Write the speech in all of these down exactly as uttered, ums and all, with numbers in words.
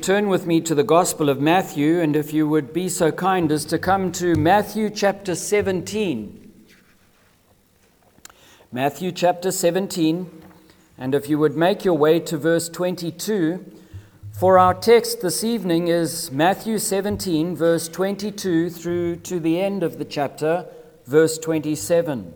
Turn with me to the Gospel of Matthew, and if you would be so kind as to come to Matthew chapter seventeen. Matthew chapter seventeen, and if you would make your way to verse twenty-two, for our text this evening is Matthew seventeen, verse twenty-two through to the end of the chapter, verse twenty-seven.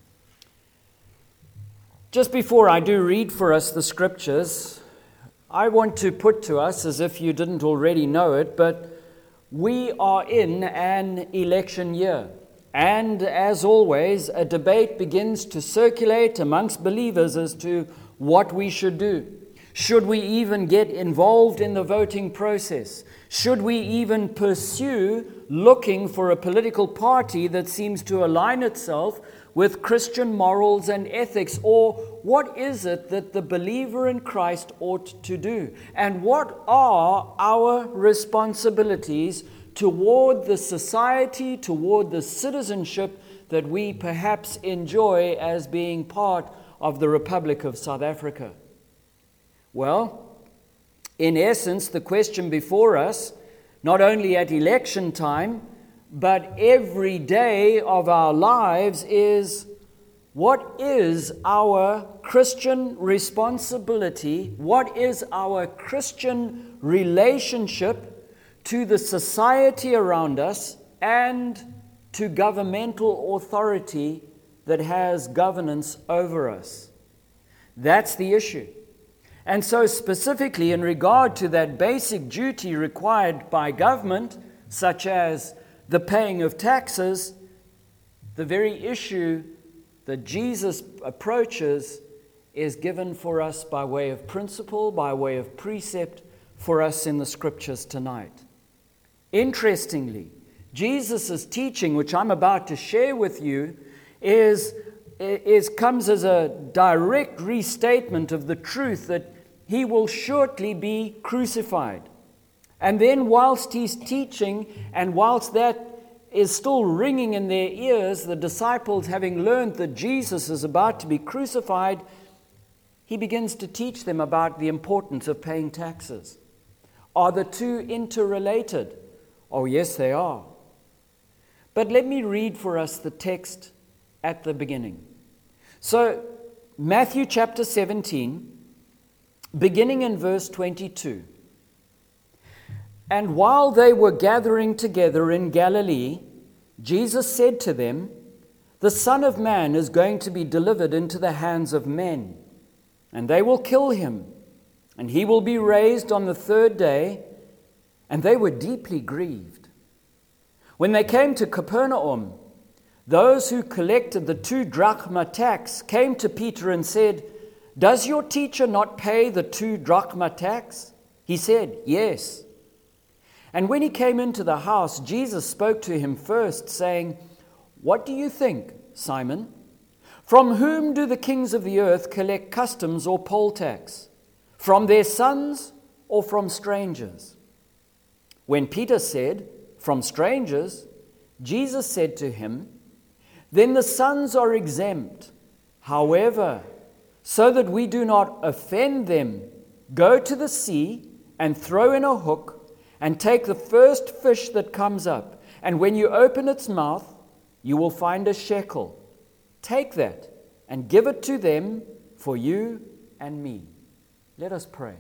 Just before I do read for us the scriptures, I want to put to us, as if you didn't already know it, but we are in an election year. And as always, a debate begins to circulate amongst believers as to what we should do. Should we even get involved in the voting process? Should we even pursue looking for a political party that seems to align itself with Christian morals and ethics? Or what is it that the believer in Christ ought to do? And what are our responsibilities toward the society, toward the citizenship that we perhaps enjoy as being part of the Republic of South Africa? Well, in essence, the question before us, not only at election time, but every day of our lives, is what is our Christian responsibility? What is our Christian relationship to the society around us and to governmental authority that has governance over us? That's the issue. And so specifically in regard to that basic duty required by government, such as the paying of taxes, the very issue that Jesus approaches is given for us by way of principle, by way of precept for us in the scriptures tonight. Interestingly, Jesus' teaching, which I'm about to share with you, is, is comes as a direct restatement of the truth that he will shortly be crucified. And then whilst he's teaching, and whilst that is still ringing in their ears, the disciples, having learned that Jesus is about to be crucified, he begins to teach them about the importance of paying taxes. Are the two interrelated? Oh, yes, they are. But let me read for us the text at the beginning. So, Matthew chapter seventeen, beginning in verse twenty-two. And while they were gathering together in Galilee, Jesus said to them, "The Son of Man is going to be delivered into the hands of men, and they will kill him, and he will be raised on the third day." And they were deeply grieved. When they came to Capernaum, those who collected the two drachma tax came to Peter and said, "Does your teacher not pay the two drachma tax?" He said, "Yes." And when he came into the house, Jesus spoke to him first, saying, "What do you think, Simon? From whom do the kings of the earth collect customs or poll tax? From their sons or from strangers?" When Peter said, "From strangers," Jesus said to him, "Then the sons are exempt. However, so that we do not offend them, go to the sea and throw in a hook and take the first fish that comes up. And when you open its mouth, you will find a shekel. Take that and give it to them for you and me." Let us pray.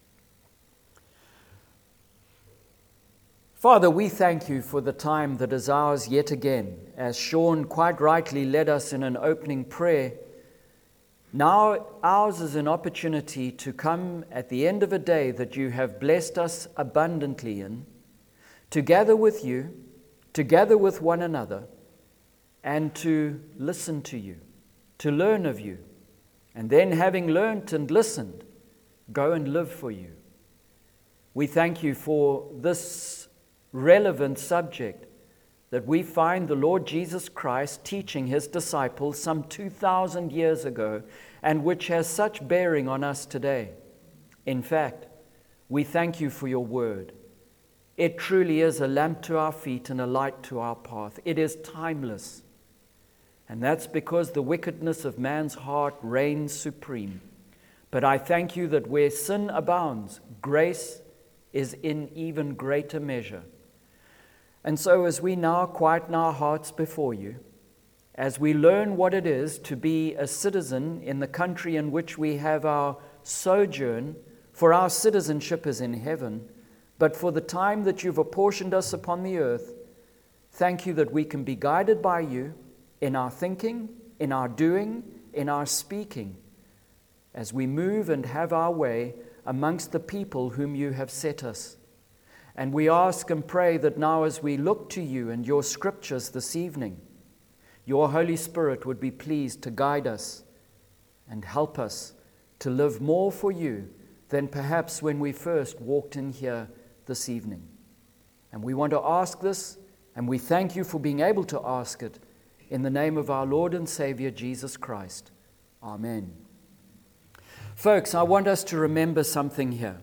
Father, we thank you for the time that is ours yet again. As Sean quite rightly led us in an opening prayer, now ours is an opportunity to come at the end of a day that you have blessed us abundantly in, to gather with you, to gather with one another, and to listen to you, to learn of you, and then having learnt and listened, go and live for you. We thank you for this relevant subject that we find the Lord Jesus Christ teaching his disciples some two thousand years ago, and which has such bearing on us today. In fact, we thank you for your word. It truly is a lamp to our feet and a light to our path. It is timeless. And that's because the wickedness of man's heart reigns supreme. But I thank you that where sin abounds, grace is in even greater measure. And so as we now quieten our hearts before you, as we learn what it is to be a citizen in the country in which we have our sojourn, for our citizenship is in heaven, but for the time that you've apportioned us upon the earth, thank you that we can be guided by you in our thinking, in our doing, in our speaking, as we move and have our way amongst the people whom you have set us. And we ask and pray that now as we look to you and your scriptures this evening, your Holy Spirit would be pleased to guide us and help us to live more for you than perhaps when we first walked in here this evening. And we want to ask this, and we thank you for being able to ask it, in the name of our Lord and Savior, Jesus Christ. Amen. Folks, I want us to remember something here.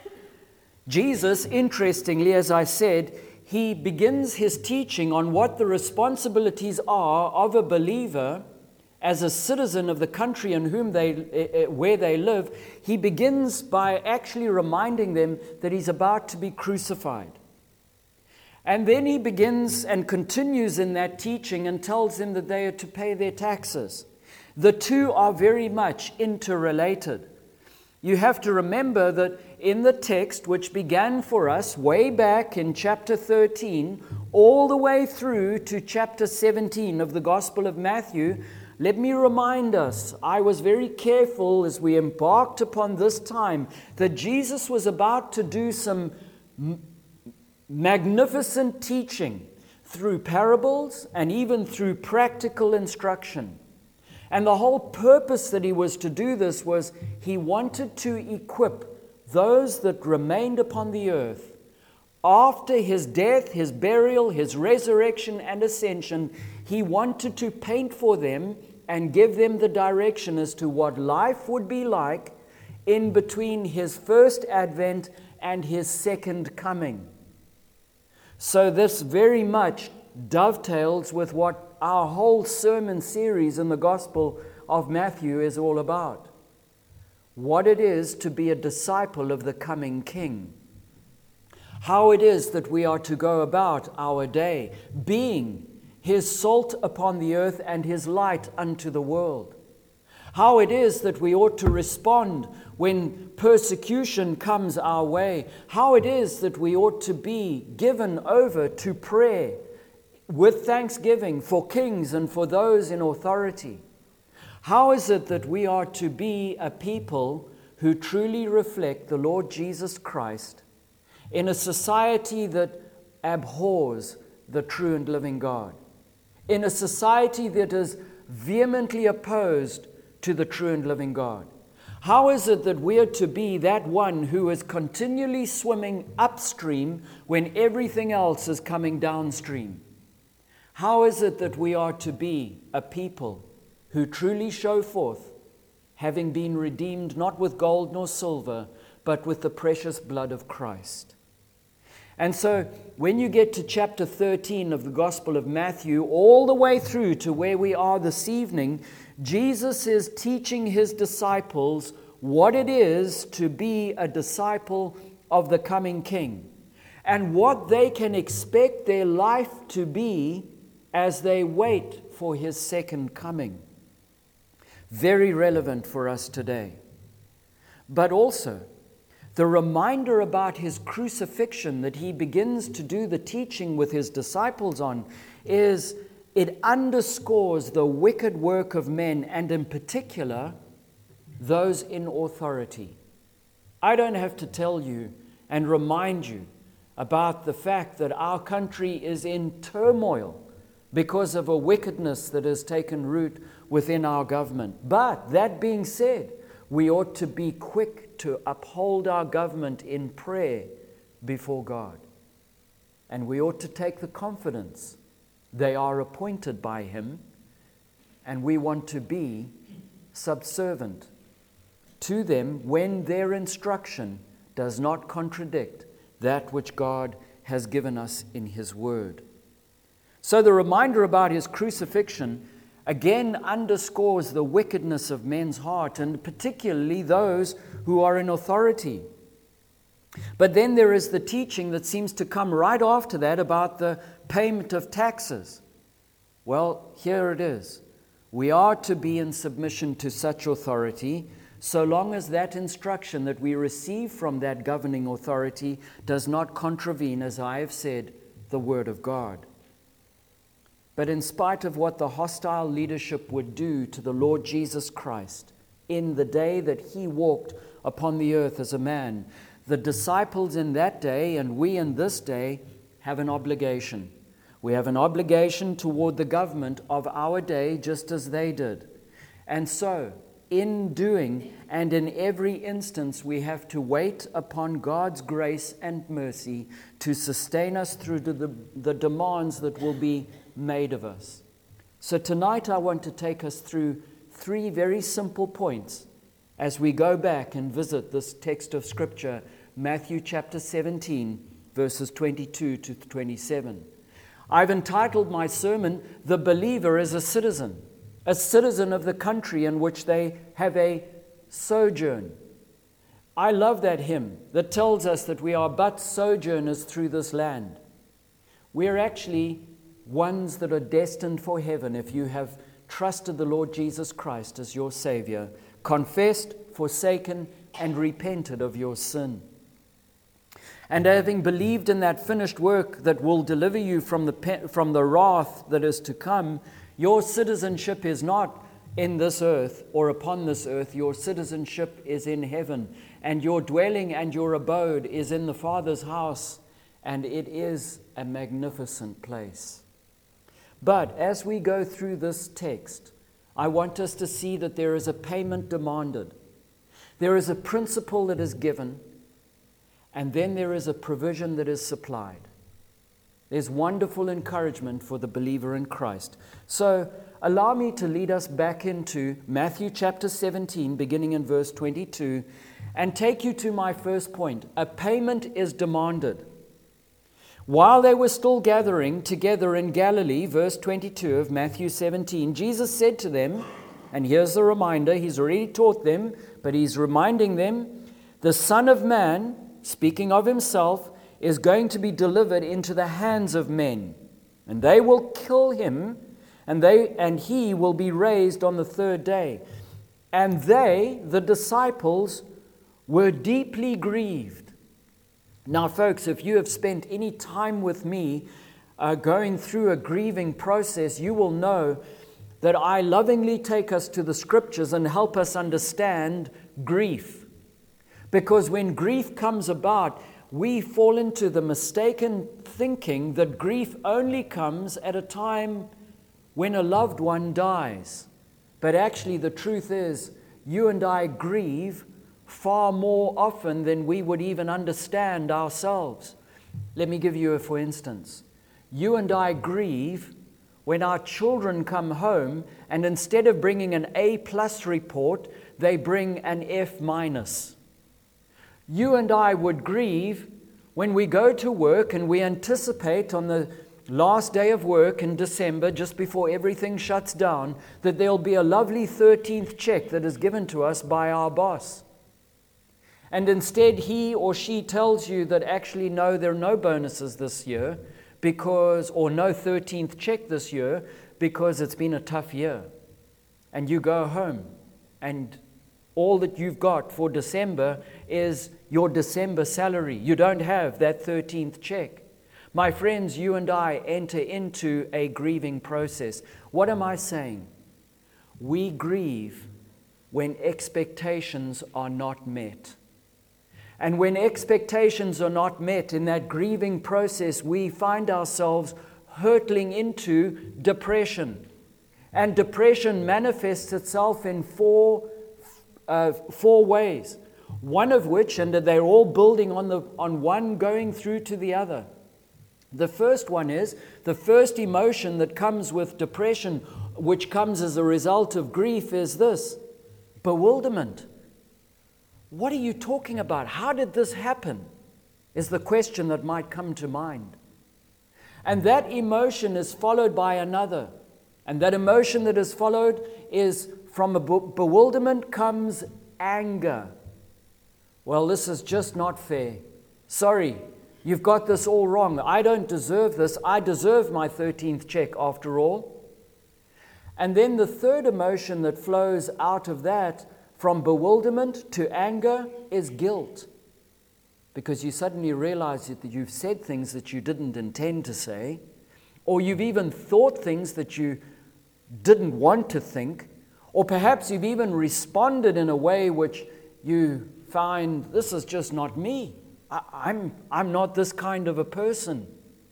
Jesus, interestingly, as I said, he begins his teaching on what the responsibilities are of a believer as a citizen of the country in whom they, where they live. He begins by actually reminding them that he's about to be crucified. And then he begins and continues in that teaching and tells them that they are to pay their taxes. The two are very much interrelated. You have to remember that in the text, which began for us way back in chapter thirteen, all the way through to chapter seventeen of the Gospel of Matthew, let me remind us, I was very careful as we embarked upon this time that Jesus was about to do some m- magnificent teaching through parables and even through practical instruction. And the whole purpose that he was to do this was he wanted to equip those that remained upon the earth after his death, his burial, his resurrection and ascension. He wanted to paint for them and give them the direction as to what life would be like in between his first advent and his second coming. So this very much dovetails with what our whole sermon series in the Gospel of Matthew is all about. What it is to be a disciple of the coming King. How it is that we are to go about our day, being his salt upon the earth and his light unto the world. How it is that we ought to respond when persecution comes our way. How it is that we ought to be given over to prayer with thanksgiving for kings and for those in authority. How is it that we are to be a people who truly reflect the Lord Jesus Christ in a society that abhors the true and living God, in a society that is vehemently opposed to the true and living God? How is it that we are to be that one who is continually swimming upstream when everything else is coming downstream? How is it that we are to be a people who truly show forth, having been redeemed not with gold nor silver, but with the precious blood of Christ? And so when you get to chapter thirteen of the Gospel of Matthew, all the way through to where we are this evening, Jesus is teaching his disciples what it is to be a disciple of the coming King and what they can expect their life to be as they wait for his second coming. Very relevant for us today. But also, the reminder about his crucifixion that he begins to do the teaching with his disciples on is it underscores the wicked work of men, and in particular, those in authority. I don't have to tell you and remind you about the fact that our country is in turmoil because of a wickedness that has taken root within our government. But that being said, we ought to be quick to uphold our government in prayer before God. And we ought to take the confidence they are appointed by him, and we want to be subservient to them when their instruction does not contradict that which God has given us in his word. So the reminder about his crucifixion again underscores the wickedness of men's heart, and particularly those who are in authority. But then there is the teaching that seems to come right after that about the payment of taxes. Well, here it is. We are to be in submission to such authority, so long as that instruction that we receive from that governing authority does not contravene, as I have said, the Word of God. But in spite of what the hostile leadership would do to the Lord Jesus Christ in the day that he walked upon the earth as a man, the disciples in that day and we in this day have an obligation. We have an obligation toward the government of our day just as they did. And so, in doing and in every instance, we have to wait upon God's grace and mercy to sustain us through to the, the demands that will be made of us. So tonight I want to take us through three very simple points as we go back and visit this text of Scripture, Matthew chapter seventeen, verses twenty-two to twenty-seven. I've entitled my sermon, "The Believer is a Citizen," a citizen of the country in which they have a sojourn. I love that hymn that tells us that we are but sojourners through this land. We're actually ones that are destined for heaven if you have trusted the Lord Jesus Christ as your Savior, confessed, forsaken, and repented of your sin. And having believed in that finished work that will deliver you from the pe- from the wrath that is to come, your citizenship is not in this earth or upon this earth. Your citizenship is in heaven, and your dwelling and your abode is in the Father's house, and it is a magnificent place. But as we go through this text, I want us to see that there is a payment demanded. There is a principle that is given, and then there is a provision that is supplied. There's wonderful encouragement for the believer in Christ. So allow me to lead us back into Matthew chapter seventeen, beginning in verse twenty-two, and take you to my first point. A payment is demanded. While they were still gathering together in Galilee, verse twenty-two of Matthew seventeen, Jesus said to them, and here's the reminder, he's already taught them, but he's reminding them, the Son of Man, speaking of himself, is going to be delivered into the hands of men, and they will kill him, and they and he will be raised on the third day. And they, the disciples, were deeply grieved. Now, folks, if you have spent any time with me uh, going through a grieving process, you will know that I lovingly take us to the Scriptures and help us understand grief. Because when grief comes about, we fall into the mistaken thinking that grief only comes at a time when a loved one dies. But actually, the truth is, you and I grieve far more often than we would even understand ourselves. Let me give you a for instance. You and I grieve when our children come home and instead of bringing an A plus report, they bring an F minus. You and I would grieve when we go to work and we anticipate on the last day of work in December, just before everything shuts down, that there'll be a lovely thirteenth check that is given to us by our boss. And instead he or she tells you that actually no, there are no bonuses this year because, or no thirteenth check this year because it's been a tough year. And you go home and all that you've got for December is your December salary. You don't have that thirteenth check. My friends, you and I enter into a grieving process. What am I saying? We grieve when expectations are not met. And when expectations are not met in that grieving process, we find ourselves hurtling into depression. And depression manifests itself in four, uh, four ways. One of which, and they're all building on the on one going through to the other. The first one is, the first emotion that comes with depression, which comes as a result of grief, is this: bewilderment. What are you talking about? How did this happen? Is the question that might come to mind. And that emotion is followed by another. And that emotion that is followed is, from a bewilderment comes anger. Well, this is just not fair. Sorry, you've got this all wrong. I don't deserve this. I deserve my thirteenth check after all. And then the third emotion that flows out of that, from bewilderment to anger, is guilt. Because you suddenly realize that you've said things that you didn't intend to say, or you've even thought things that you didn't want to think, or perhaps you've even responded in a way which you find, this is just not me. I, I'm, I'm not this kind of a person.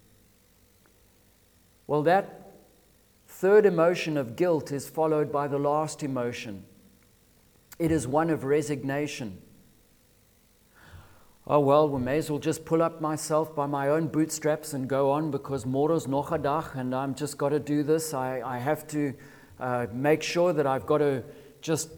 Well, that third emotion of guilt is followed by the last emotion. It is one of resignation. Oh, well, we may as well just pull up myself by my own bootstraps and go on, because morgen's nog 'n dag and I'm just got to do this. I, I have to uh, make sure that I've got to just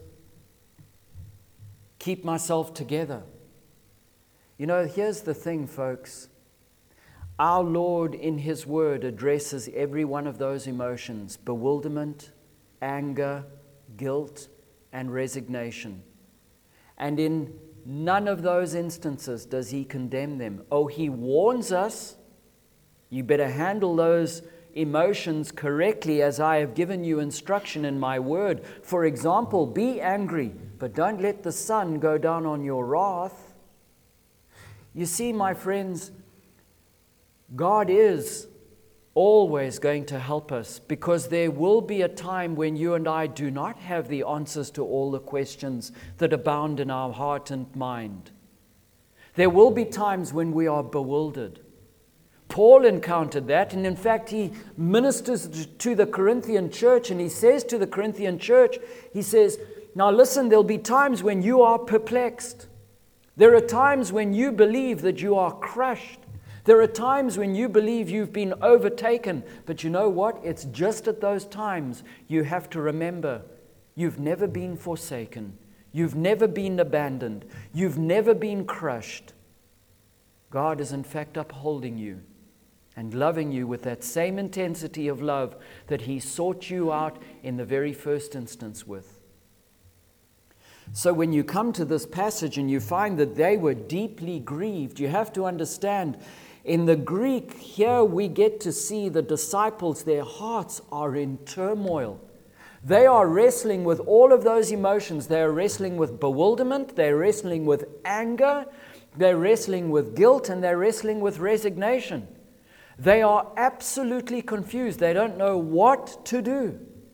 keep myself together. You know, here's the thing, folks. Our Lord in His Word addresses every one of those emotions: bewilderment, anger, guilt, and resignation. And in none of those instances does He condemn them. Oh, He warns us, you better handle those emotions correctly as I have given you instruction in my word. For example, be angry, but don't let the sun go down on your wrath. You see, my friends, God is always going to help us, because there will be a time when you and I do not have the answers to all the questions that abound in our heart and mind. There will be times when we are bewildered. Paul encountered that, and in fact he ministers to the Corinthian church, and he says to the Corinthian church, he says, now listen, there'll be times when you are perplexed. There are times when you believe that you are crushed. There are times when you believe you've been overtaken, but you know what? It's just at those times you have to remember you've never been forsaken. You've never been abandoned. You've never been crushed. God is in fact upholding you and loving you with that same intensity of love that He sought you out in the very first instance with. So when you come to this passage and you find that they were deeply grieved, you have to understand, in the Greek, here we get to see the disciples, their hearts are in turmoil. They are wrestling with all of those emotions. They are wrestling with bewilderment, they're wrestling with anger, they're wrestling with guilt, and they're wrestling with resignation. They are absolutely confused. They don't know what to do.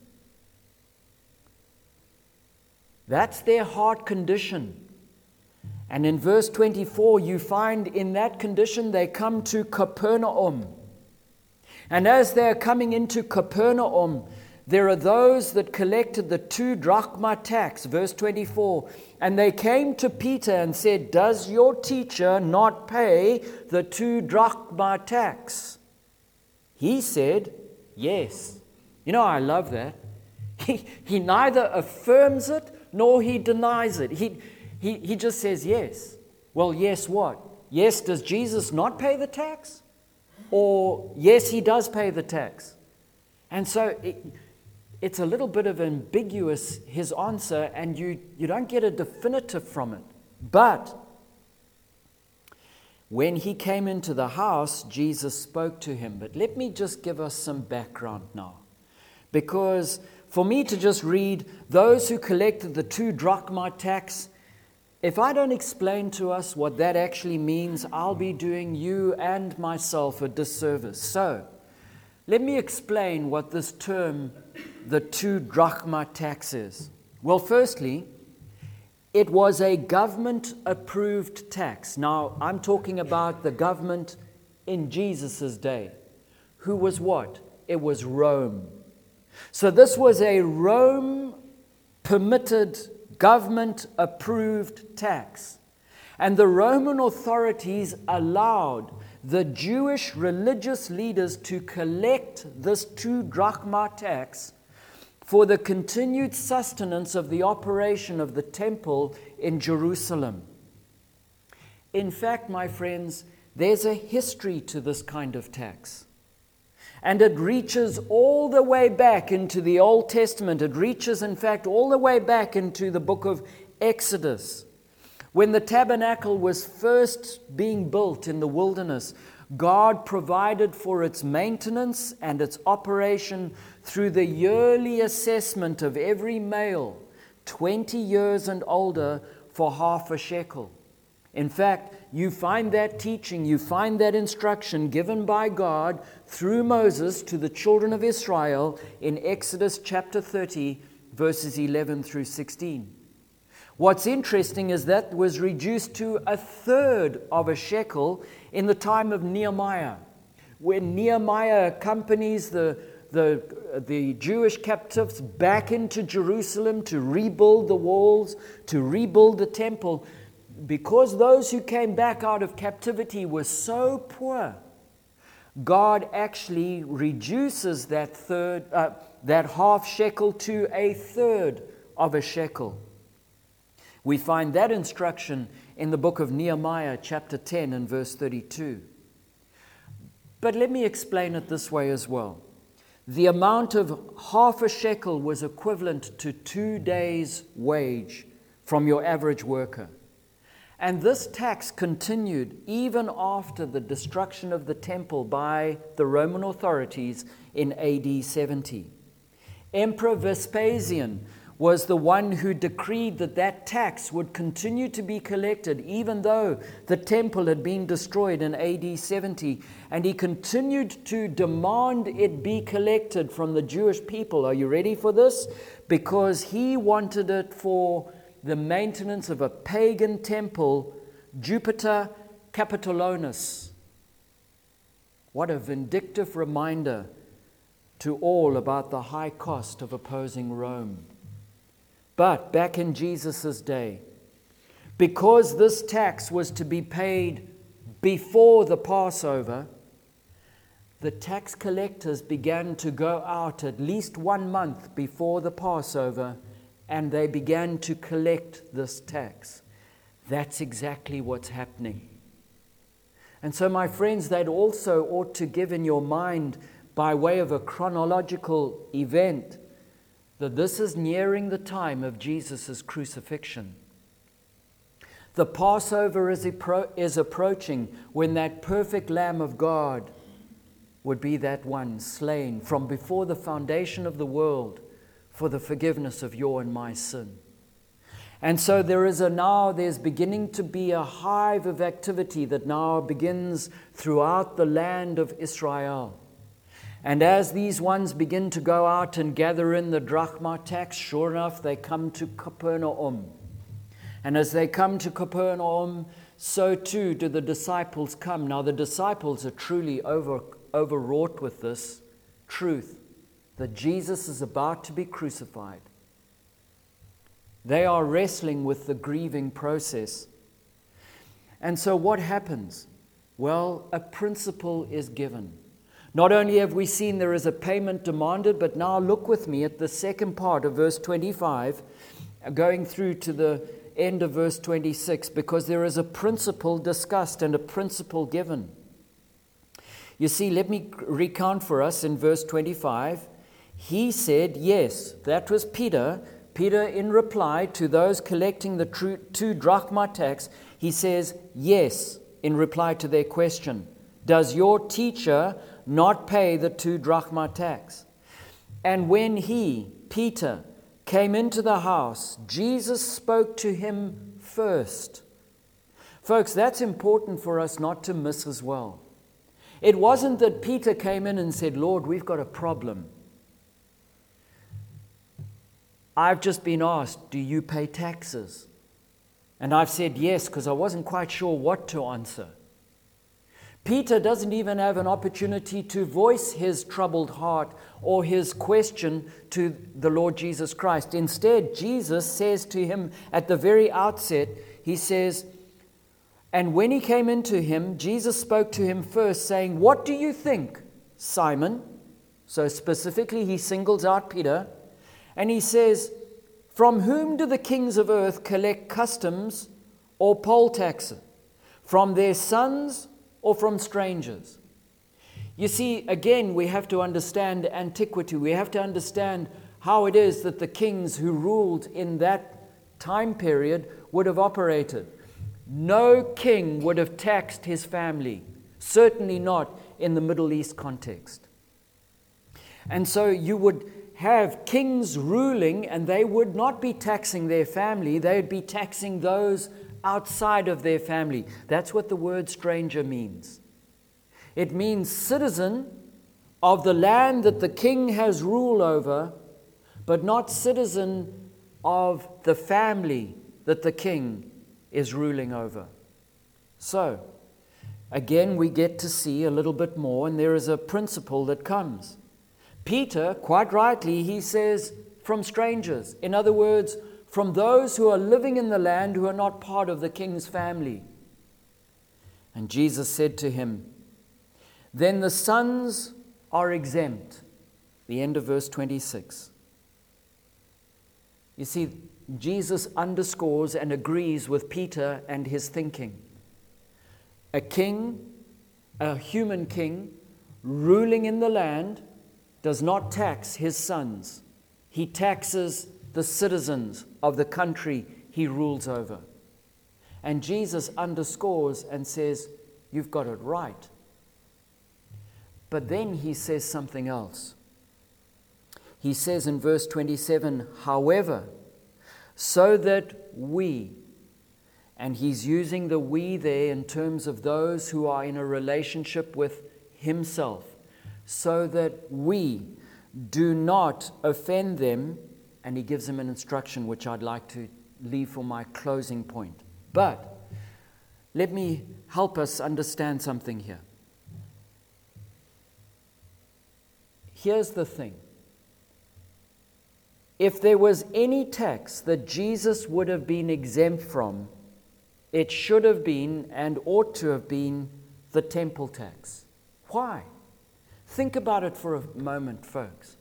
That's their heart condition. And in verse twenty-four, you find in that condition they come to Capernaum. And as they're coming into Capernaum, there are those that collected the two drachma tax, verse twenty-four. And they came to Peter and said, does your teacher not pay the two drachma tax? He said, yes. You know, I love that. He, he neither affirms it nor he denies it. He, he, he just says yes. Well, yes what? Yes, does Jesus not pay the tax? Or yes, he does pay the tax. And so it, it's a little bit of ambiguous, his answer, and you, you don't get a definitive from it. But when he came into the house, Jesus spoke to him. But let me just give us some background now. Because for me to just read those who collected the two drachma tax, if I don't explain to us what that actually means, I'll be doing you and myself a disservice. So, let me explain what this term, the two drachma tax, is. Well, firstly, it was a government-approved tax. Now, I'm talking about the government in Jesus' day. Who was what? It was Rome. So this was a Rome-permitted, government-approved tax. And the Roman authorities allowed the Jewish religious leaders to collect this two drachma tax for the continued sustenance of the operation of the temple in Jerusalem. In fact, my friends, there's a history to this kind of tax. And it reaches all the way back into the Old Testament. It reaches, in fact, all the way back into the book of Exodus, When the tabernacle was first being built in the wilderness, God provided for its maintenance and its operation through the yearly assessment of every male, twenty years and older, for half a shekel. In fact, you find that teaching, you find that instruction given by God through Moses to the children of Israel in Exodus chapter thirty, verses eleven through sixteen. What's interesting is that was reduced to a third of a shekel in the time of Nehemiah. When Nehemiah accompanies the, the, the Jewish captives back into Jerusalem to rebuild the walls, to rebuild the temple, because those who came back out of captivity were so poor, God actually reduces that third, uh, that half shekel to a third of a shekel. We find that instruction in the book of Nehemiah, chapter ten and verse thirty-two. But let me explain it this way as well. The amount of half a shekel was equivalent to two days' wage from your average worker. And this tax continued even after the destruction of the temple by the Roman authorities in A D seventy. Emperor Vespasian was the one who decreed that that tax would continue to be collected even though the temple had been destroyed in A D seventy, and he continued to demand it be collected from the Jewish people. Are you ready for this? Because he wanted it for the maintenance of a pagan temple, Jupiter Capitolinus. What a vindictive reminder to all about the high cost of opposing Rome. But back in Jesus' day, because this tax was to be paid before the Passover, the tax collectors began to go out at least one month before the Passover, and they began to collect this tax. That's exactly what's happening. And so, my friends, that also ought to give in your mind, by way of a chronological event, that this is nearing the time of Jesus' crucifixion. The Passover is, appro- is approaching when that perfect Lamb of God would be that one slain from before the foundation of the world for the forgiveness of your and my sin. And so there is a now, there's beginning to be a hive of activity that now begins throughout the land of Israel. And as these ones begin to go out and gather in the drachma tax, sure enough, they come to Capernaum. And as they come to Capernaum, so too do the disciples come. Now the disciples are truly over, overwrought with this truth, that Jesus is about to be crucified. They are wrestling with the grieving process. And so what happens? Well, a principle is given. Not only have we seen there is a payment demanded, but now look with me at the second part of verse twenty-five, going through to the end of verse twenty-six, because there is a principle discussed and a principle given. You see, let me recount for us in verse twenty-five. He said, yes, that was Peter. Peter, in reply to those collecting the true, two drachma tax, he says, yes, in reply to their question. Does your teacher not pay the two drachma tax? And when he, Peter, came into the house, Jesus spoke to him first. Folks, that's important for us not to miss as well. It wasn't that Peter came in and said, Lord, we've got a problem. I've just been asked, do you pay taxes? And I've said yes, because I wasn't quite sure what to answer. Peter doesn't even have an opportunity to voice his troubled heart or his question to the Lord Jesus Christ. Instead, Jesus says to him at the very outset, he says, and when he came into him, Jesus spoke to him first, saying, what do you think, Simon? So specifically, he singles out Peter, and he says, from whom do the kings of earth collect customs or poll taxes? From their sons or from strangers? You see, again, we have to understand antiquity. We have to understand how it is that the kings who ruled in that time period would have operated. No king would have taxed his family, certainly not in the Middle East context. And so you would have kings ruling, and they would not be taxing their family, they would be taxing those outside of their family. That's what the word stranger means. It means citizen of the land that the king has rule over, but not citizen of the family that the king is ruling over. So, again, we get to see a little bit more, and there is a principle that comes. Peter, quite rightly, he says, from strangers. In other words, from those who are living in the land who are not part of the king's family. And Jesus said to him, then the sons are exempt. The end of verse twenty-six. You see, Jesus underscores and agrees with Peter and his thinking. A king, a human king, ruling in the land, does not tax his sons. He taxes the citizens of the country he rules over. And Jesus underscores and says, you've got it right. But then he says something else. He says in verse twenty-seven, however, so that we, and he's using the we there in terms of those who are in a relationship with himself, so that we do not offend them, and he gives them an instruction which I'd like to leave for my closing point. But let me help us understand something here. Here's the thing. If there was any tax that Jesus would have been exempt from, it should have been and ought to have been the temple tax. Why? Think about it for a moment, folks.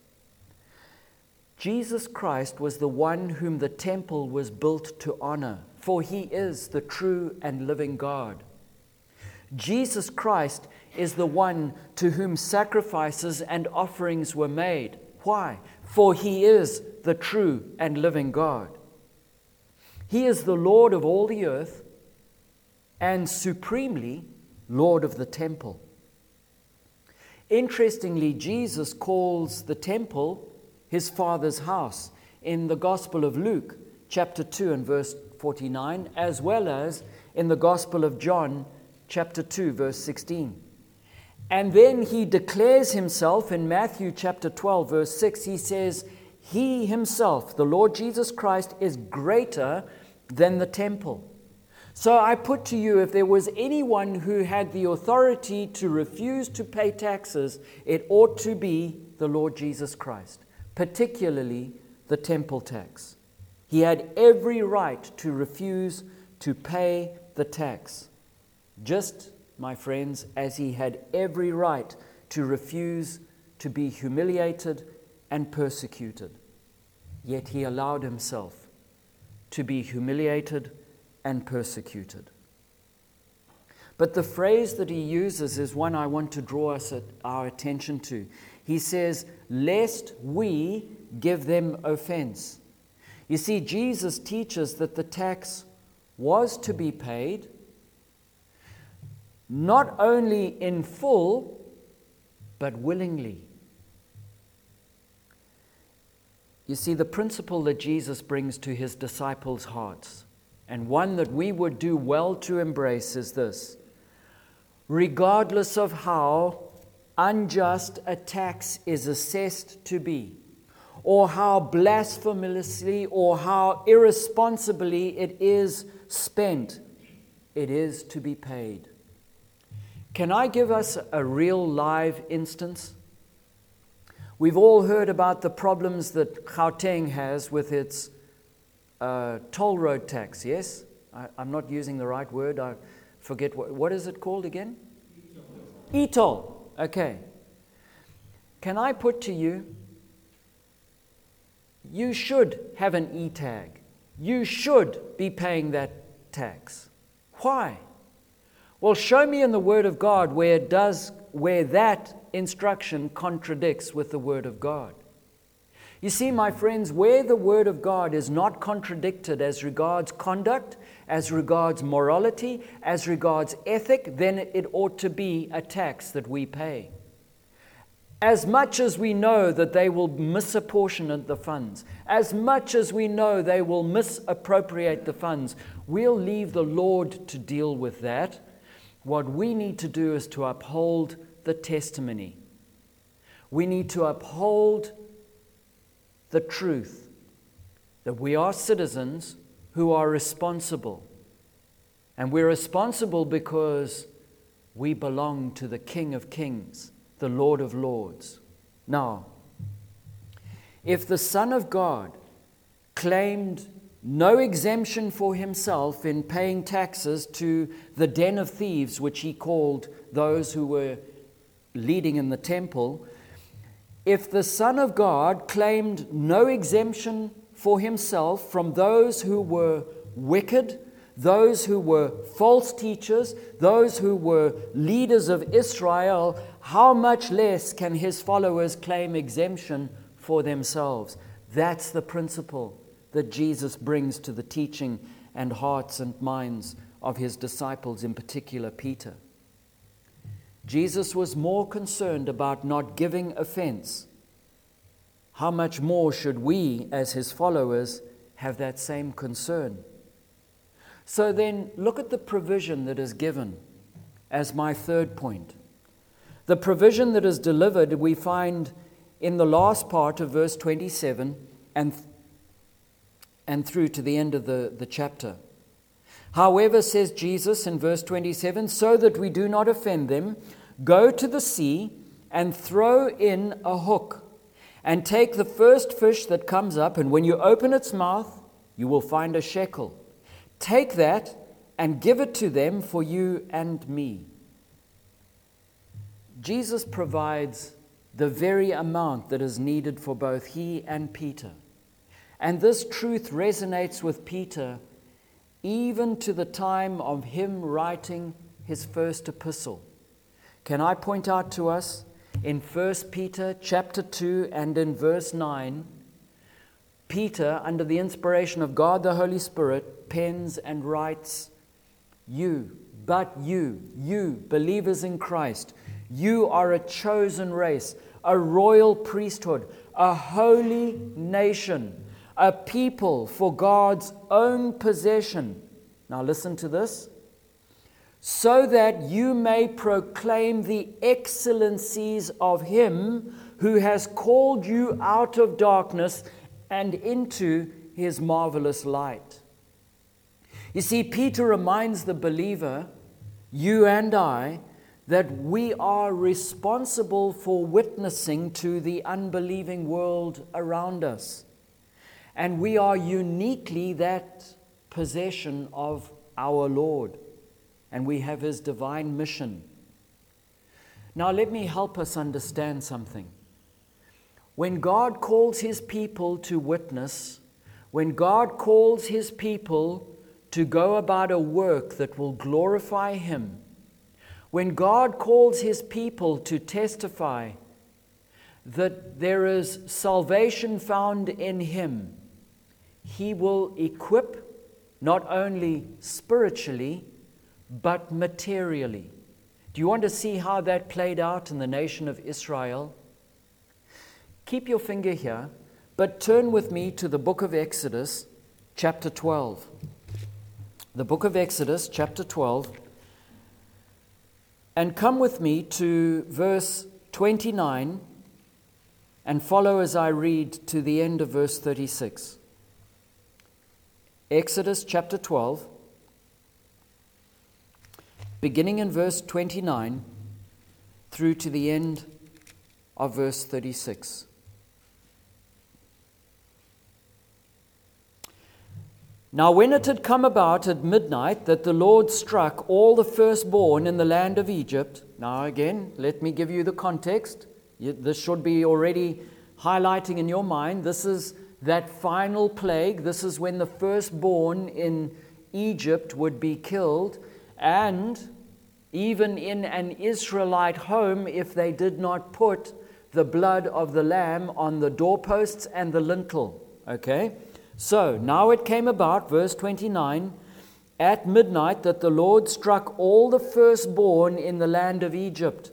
Jesus Christ was the one whom the temple was built to honor, for he is the true and living God. Jesus Christ is the one to whom sacrifices and offerings were made. Why? For he is the true and living God. He is the Lord of all the earth and supremely Lord of the temple. Interestingly, Jesus calls the temple his Father's house in the Gospel of Luke, chapter two and verse forty-nine, as well as in the Gospel of John, chapter two, verse sixteen. And then he declares himself in Matthew chapter twelve, verse six. He says, he himself, the Lord Jesus Christ, is greater than the temple. So I put to you, if there was anyone who had the authority to refuse to pay taxes, it ought to be the Lord Jesus Christ, particularly the temple tax. He had every right to refuse to pay the tax, just, my friends, as he had every right to refuse to be humiliated and persecuted. Yet he allowed himself to be humiliated and persecuted. But the phrase that he uses is one I want to draw us at our attention to. He says, lest we give them offense. You see, Jesus teaches that the tax was to be paid, not only in full, but willingly. You see, the principle that Jesus brings to his disciples' hearts, and one that we would do well to embrace, is this: regardless of how unjust a tax is assessed to be, or how blasphemously or how irresponsibly it is spent, it is to be paid. Can I give us a real live instance? We've all heard about the problems that Gauteng has with its uh, toll road tax, yes? I, I'm not using the right word. I forget, what, what is it called again? E-toll. E-toll, okay. Can I put to you, you should have an E-tag. You should be paying that tax. Why? Well, show me in the Word of God where it does, where that instruction contradicts with the Word of God. You see, my friends, where the Word of God is not contradicted as regards conduct, as regards morality, as regards ethic, then it ought to be a tax that we pay. As much as we know that they will misapportion the funds, as much as we know they will misappropriate the funds, we'll leave the Lord to deal with that. What we need to do is to uphold the testimony. We need to uphold the truth that we are citizens who are responsible. And we're responsible because we belong to the King of Kings, the Lord of Lords. Now, if the Son of God claimed no exemption for himself in paying taxes to the den of thieves, which he called those who were leading in the temple, if the Son of God claimed no exemption for himself from those who were wicked, those who were false teachers, those who were leaders of Israel, how much less can his followers claim exemption for themselves? That's the principle that Jesus brings to the teaching and hearts and minds of his disciples, in particular Peter. Jesus was more concerned about not giving offense. How much more should we, as his followers, have that same concern? So then, look at the provision that is given as my third point. The provision that is delivered we find in the last part of verse twenty-seven and, and through to the end of the, the chapter. However, says Jesus in verse twenty-seven, so that we do not offend them, go to the sea and throw in a hook and take the first fish that comes up, and when you open its mouth, you will find a shekel. Take that and give it to them for you and me. Jesus provides the very amount that is needed for both he and Peter. And this truth resonates with Peter even to the time of him writing his first epistle. Can I point out to us in First Peter chapter two and in verse nine, Peter, under the inspiration of God the Holy Spirit, pens and writes, You, but you, you, believers in Christ, you are a chosen race, a royal priesthood, a holy nation, a people for God's own possession. Now listen to this. So that you may proclaim the excellencies of him who has called you out of darkness and into his marvelous light. You see, Peter reminds the believer, you and I, that we are responsible for witnessing to the unbelieving world around us. And we are uniquely that possession of our Lord. And we have his divine mission. Now let me help us understand something. When God calls his people to witness, when God calls his people to go about a work that will glorify him, when God calls his people to testify that there is salvation found in him, he will equip not only spiritually, but materially. Do you want to see how that played out in the nation of Israel? Keep your finger here, but turn with me to the book of Exodus, chapter twelve. The book of Exodus, chapter twelve, and come with me to verse twenty-nine and follow as I read to the end of verse thirty-six. Exodus chapter twelve, beginning in verse twenty-nine through to the end of verse thirty-six. Now when it had come about at midnight that the Lord struck all the firstborn in the land of Egypt. Now again, let me give you the context. This should be already highlighting in your mind. This is that final plague. This is when the firstborn in Egypt would be killed. And even in an Israelite home, if they did not put the blood of the lamb on the doorposts and the lintel. Okay? So, now it came about, verse twenty-nine, at midnight that the Lord struck all the firstborn in the land of Egypt.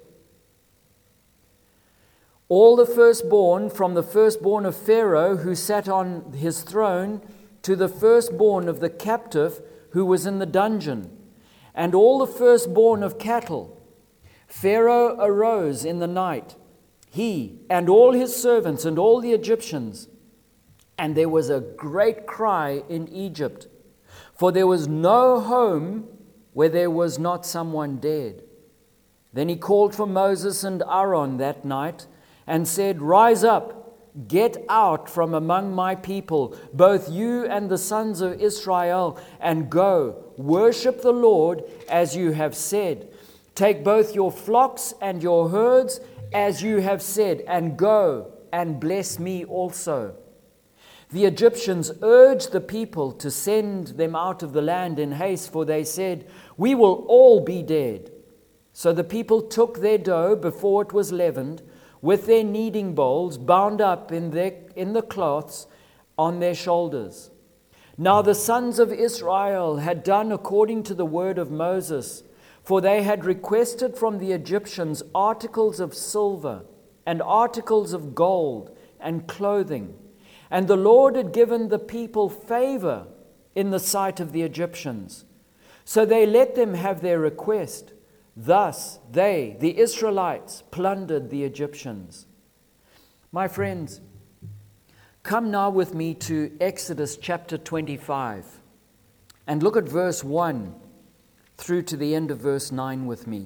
All the firstborn, from the firstborn of Pharaoh who sat on his throne, to the firstborn of the captive who was in the dungeon, and all the firstborn of cattle. Pharaoh arose in the night, he and all his servants and all the Egyptians, and there was a great cry in Egypt, for there was no home where there was not someone dead. Then he called for Moses and Aaron that night and said, "Rise up, get out from among my people, both you and the sons of Israel, and go, worship the Lord as you have said. Take both your flocks and your herds as you have said, and go and bless me also." The Egyptians urged the people to send them out of the land in haste, for they said, "We will all be dead." So the people took their dough before it was leavened, with their kneading bowls bound up in, their, in the cloths on their shoulders. Now the sons of Israel had done according to the word of Moses, for they had requested from the Egyptians articles of silver and articles of gold and clothing. And the Lord had given the people favor in the sight of the Egyptians. So they let them have their request. Thus they, the Israelites, plundered the Egyptians. My friends, come now with me to Exodus chapter twenty-five and look at verse one through to the end of verse nine with me.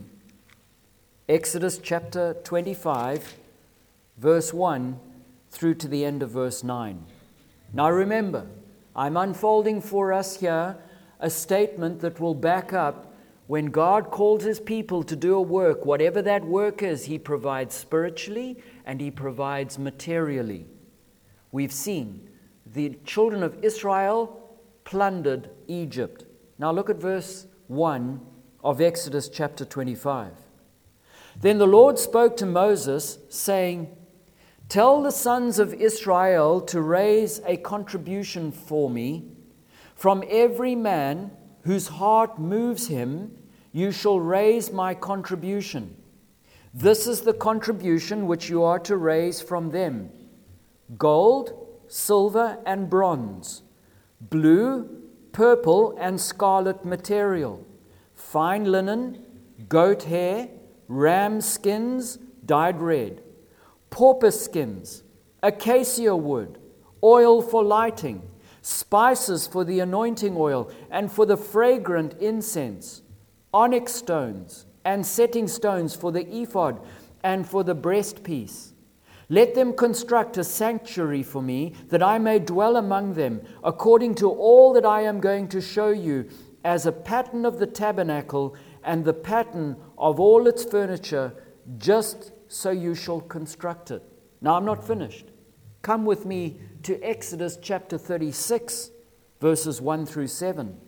Exodus chapter twenty-five, verse one through to the end of verse nine. Now remember, I'm unfolding for us here a statement that will back up when God calls his people to do a work, whatever that work is, he provides spiritually and he provides materially. We've seen the children of Israel plundered Egypt. Now look at verse one of Exodus chapter twenty-five. Then the Lord spoke to Moses, saying, "Tell the sons of Israel to raise a contribution for me. From every man whose heart moves him, you shall raise my contribution. This is the contribution which you are to raise from them: gold, silver, and bronze, blue, purple, and scarlet material, fine linen, goat hair, ram skins dyed red, porpoise skins, acacia wood, oil for lighting, spices for the anointing oil and for the fragrant incense, onyx stones and setting stones for the ephod and for the breastpiece. Let them construct a sanctuary for me, that I may dwell among them, according to all that I am going to show you, as a pattern of the tabernacle and the pattern of all its furniture, just so you shall construct it." Now I'm not finished. Come with me to Exodus chapter thirty-six, verses one through seven.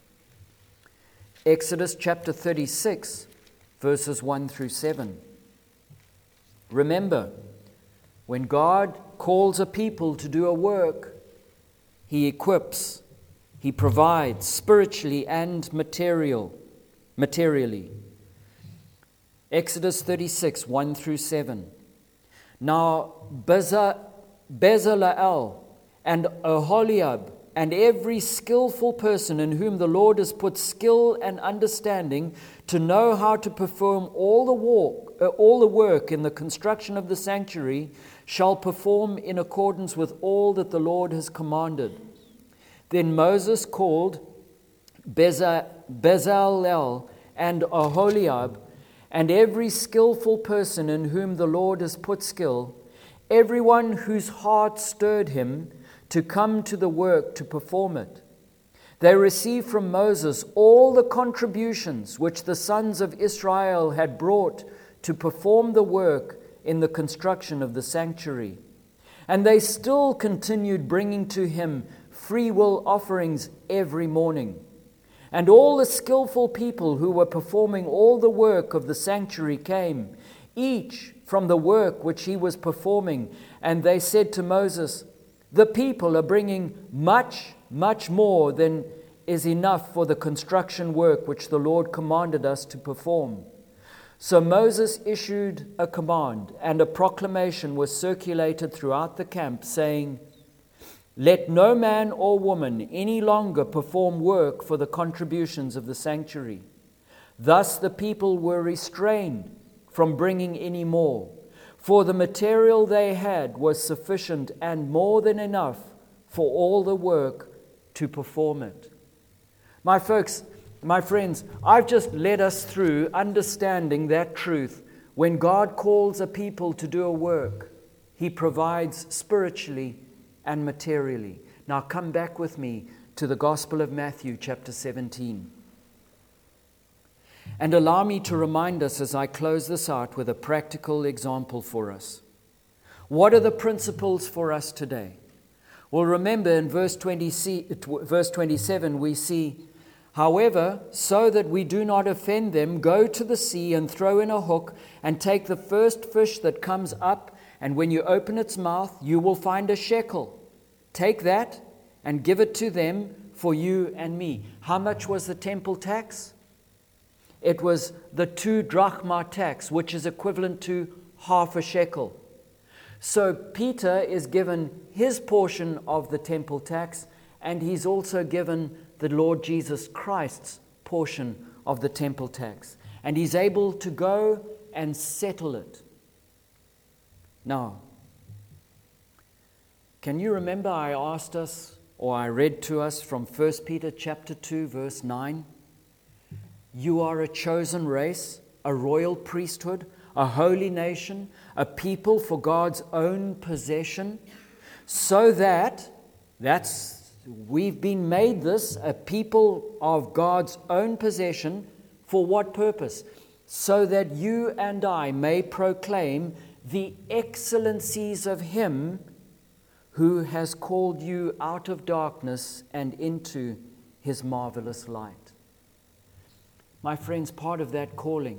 Exodus chapter thirty-six, verses one through seven. Remember, when God calls a people to do a work, he equips, he provides spiritually and material, materially. Exodus thirty-six, one through seven. Now Beza, Bezalel and Oholiab and every skillful person in whom the Lord has put skill and understanding to know how to perform all the work, uh, all the work in the construction of the sanctuary shall perform in accordance with all that the Lord has commanded. Then Moses called Beza, Bezalel and Oholiab and every skillful person in whom the Lord has put skill, everyone whose heart stirred him to come to the work to perform it. They received from Moses all the contributions which the sons of Israel had brought to perform the work in the construction of the sanctuary. And they still continued bringing to him free will offerings every morning. And all the skillful people who were performing all the work of the sanctuary came, each from the work which he was performing. And they said to Moses, the people are bringing much, much more than is enough for the construction work which the Lord commanded us to perform. So Moses issued a command, and a proclamation was circulated throughout the camp, saying, let no man or woman any longer perform work for the contributions of the sanctuary. Thus the people were restrained from bringing any more, for the material they had was sufficient and more than enough for all the work to perform it. My folks, my friends, I've just led us through understanding that truth. When God calls a people to do a work, he provides spiritually and materially. Now come back with me to the Gospel of Matthew, chapter seventeen. And allow me to remind us as I close this out with a practical example for us. What are the principles for us today? Well, remember in verse twenty, verse twenty-seven we see, however, so that we do not offend them, go to the sea and throw in a hook and take the first fish that comes up, and when you open its mouth, you will find a shekel. Take that and give it to them for you and me. How much was the temple tax? It was the two drachma tax, which is equivalent to half a shekel. So Peter is given his portion of the temple tax, and he's also given the Lord Jesus Christ's portion of the temple tax. And he's able to go and settle it. Now, can you remember I asked us, or I read to us from First Peter chapter two, verse nine? You are a chosen race, a royal priesthood, a holy nation, a people for God's own possession, so that, that's, we've been made this, a people of God's own possession, for what purpose? So that you and I may proclaim the excellencies of Him who has called you out of darkness and into His marvelous light. My friends, part of that calling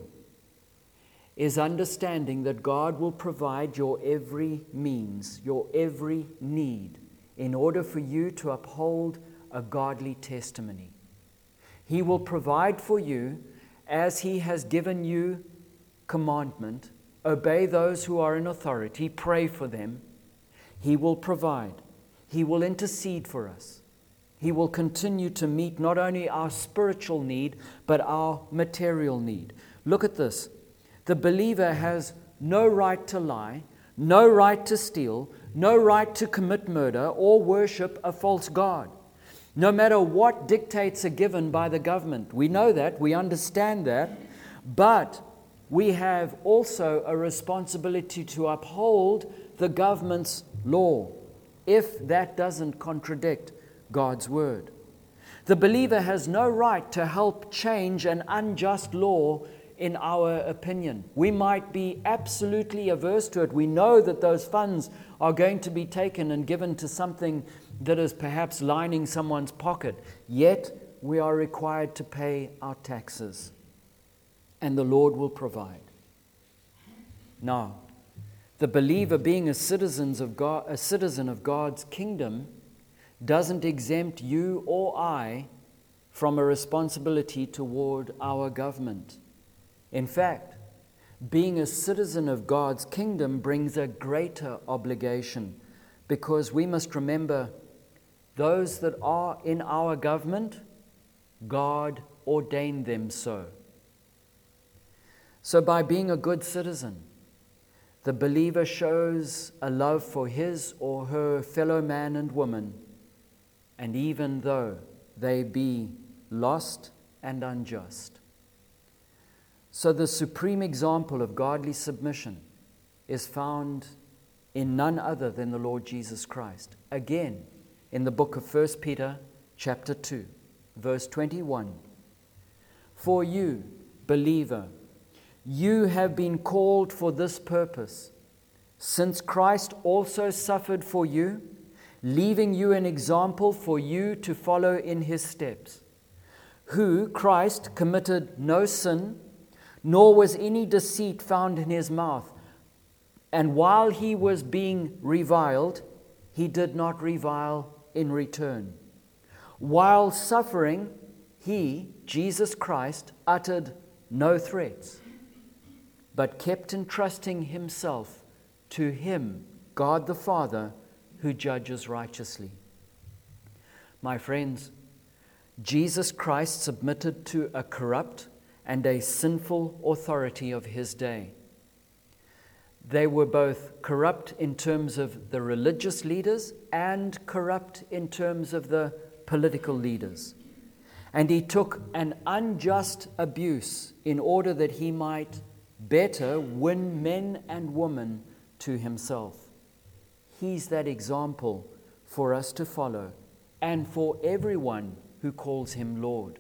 is understanding that God will provide your every means, your every need, in order for you to uphold a godly testimony. He will provide for you as He has given you commandment. Obey those who are in authority, pray for them. He will provide. He will intercede for us. He will continue to meet not only our spiritual need, but our material need. Look at this. The believer has no right to lie, no right to steal, no right to commit murder or worship a false god. No matter what dictates are given by the government. We know that, we understand that, but we have also a responsibility to uphold the government's law, if that doesn't contradict God's word. The believer has no right to help change an unjust law in our opinion. We might be absolutely averse to it. We know that those funds are going to be taken and given to something that is perhaps lining someone's pocket. Yet we are required to pay our taxes, and the Lord will provide. Now, the believer, being a citizen of God, a citizen of God's kingdom, doesn't exempt you or I from a responsibility toward our government. In fact, being a citizen of God's kingdom brings a greater obligation, because we must remember those that are in our government, God ordained them so. So by being a good citizen, the believer shows a love for his or her fellow man and woman, and even though they be lost and unjust. So the supreme example of godly submission is found in none other than the Lord Jesus Christ. Again, in the book of First Peter chapter two, verse twenty-one. For you, believer, you have been called for this purpose, since Christ also suffered for you, leaving you an example for you to follow in His steps, who, Christ, committed no sin, nor was any deceit found in his mouth. And while he was being reviled, he did not revile in return. While suffering, he, Jesus Christ, uttered no threats, but kept entrusting himself to him, God the Father, who judges righteously. My friends, Jesus Christ submitted to a corrupt and a sinful authority of his day. They were both corrupt in terms of the religious leaders and corrupt in terms of the political leaders. And he took an unjust abuse in order that he might better win men and women to himself. He's that example for us to follow and for everyone who calls him Lord.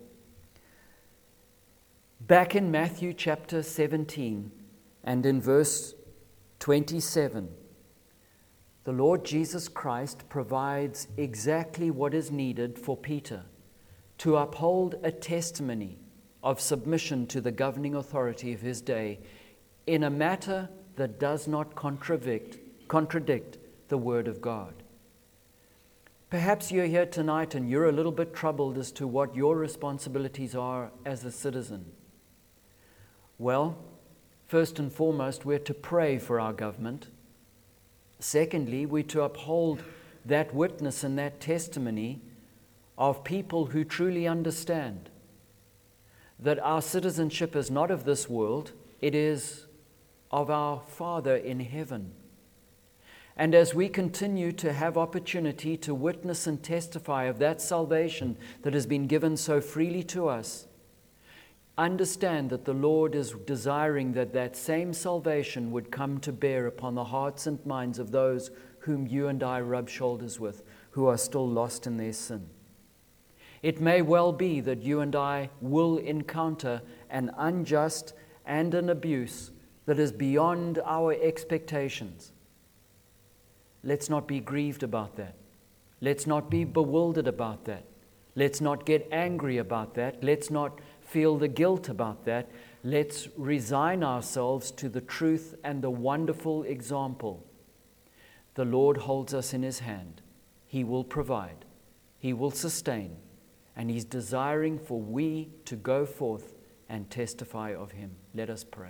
Back in Matthew chapter seventeen and in verse twenty-seven, the Lord Jesus Christ provides exactly what is needed for Peter to uphold a testimony of submission to the governing authority of his day in a matter that does not contradict, contradict the Word of God. Perhaps you're here tonight and you're a little bit troubled as to what your responsibilities are as a citizen. Well, first and foremost, we're to pray for our government. Secondly, we're to uphold that witness and that testimony of people who truly understand that our citizenship is not of this world, it is of our Father in heaven. And as we continue to have opportunity to witness and testify of that salvation that has been given so freely to us, understand that the Lord is desiring that that same salvation would come to bear upon the hearts and minds of those whom you and I rub shoulders with, who are still lost in their sin. It may well be that you and I will encounter an unjust and an abuse that is beyond our expectations. Let's not be grieved about that. Let's not be bewildered about that. Let's not get angry about that. Let's not feel the guilt about that. Let's resign ourselves to the truth and the wonderful example. The Lord holds us in his hand. He will provide. He will sustain. And he's desiring for we to go forth and testify of him. Let us pray.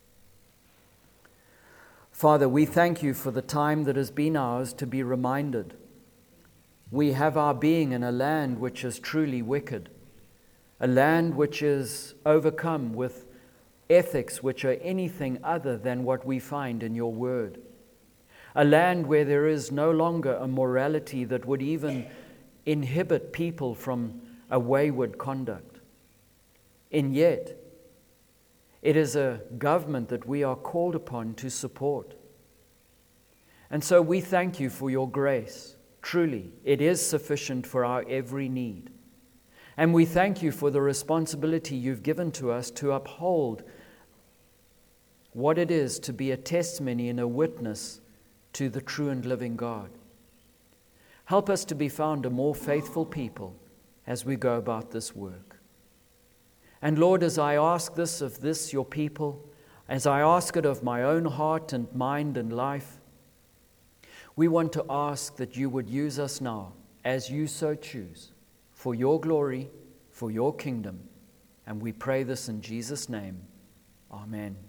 Father, we thank you for the time that has been ours to be reminded. We have our being in a land which is truly wicked, a land which is overcome with ethics which are anything other than what we find in your word, a land where there is no longer a morality that would even inhibit people from a wayward conduct. And yet, it is a government that we are called upon to support. And so we thank you for your grace. Truly, it is sufficient for our every need. And we thank you for the responsibility you've given to us to uphold what it is to be a testimony and a witness to the true and living God. Help us to be found a more faithful people as we go about this work. And Lord, as I ask this of this, your people, as I ask it of my own heart and mind and life, we want to ask that you would use us now, as you so choose, for your glory, for your kingdom. And we pray this in Jesus' name. Amen.